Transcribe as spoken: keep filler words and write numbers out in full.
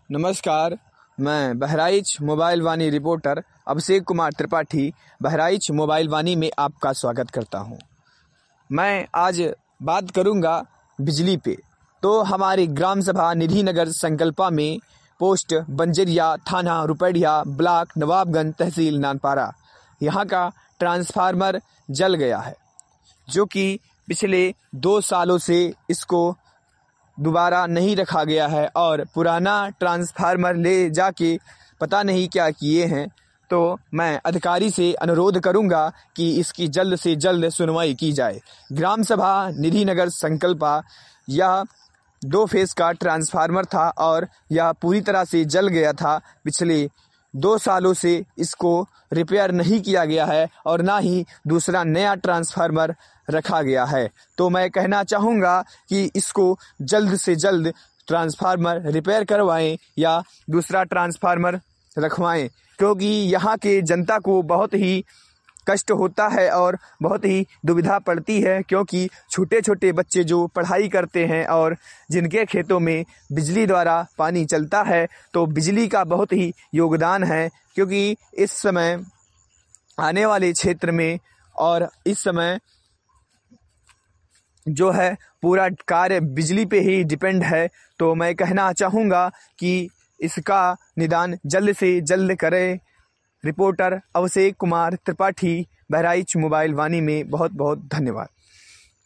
नमस्कार, मैं Bahraich mobile Vaani reporter Abhishek Kumar Tripathi Bahraich mobile Vaani में आपका स्वागत करता हूं। मैं आज बात करूंगा बिजली पे। तो हमारी ग्राम सभा निधि नगर संकल्पा में पोस्ट बंजरिया, थाना रुपड़िया, ब्लॉक नवाबगंज, तहसील नानपारा, यहाँ का ट्रांसफार्मर जल गया है, जो कि पिछले दो सालों से इसको दोबारा नहीं रखा गया है और पुराना ट्रांसफार्मर ले जाके पता नहीं क्या किए हैं। तो मैं अधिकारी से अनुरोध करूंगा कि इसकी जल्द से जल्द सुनवाई की जाए। ग्राम सभा निधि नगर संकल्पा यह दो फेस का ट्रांसफार्मर था और यह पूरी तरह से जल गया था। पिछले दो सालों से इसको रिपेयर नहीं किया गया है और ना ही दूसरा नया ट्रांसफार्मर रखा गया है। तो मैं कहना चाहूँगा कि इसको जल्द से जल्द ट्रांसफार्मर रिपेयर करवाएं या दूसरा ट्रांसफार्मर रखवाएं, क्योंकि यहाँ के जनता को बहुत ही कष्ट होता है और बहुत ही दुविधा पड़ती है, क्योंकि छोटे छोटे बच्चे जो पढ़ाई करते हैं और जिनके खेतों में बिजली द्वारा पानी चलता है, तो बिजली का बहुत ही योगदान है। क्योंकि इस समय आने वाले क्षेत्र में और इस समय जो है पूरा कार्य बिजली पे ही डिपेंड है। तो मैं कहना चाहूँगा कि इसका निदान जल्द से जल्द करें। रिपोर्टर अभिषेक कुमार त्रिपाठी, बहराइच मोबाइल वाणी में बहुत बहुत धन्यवाद।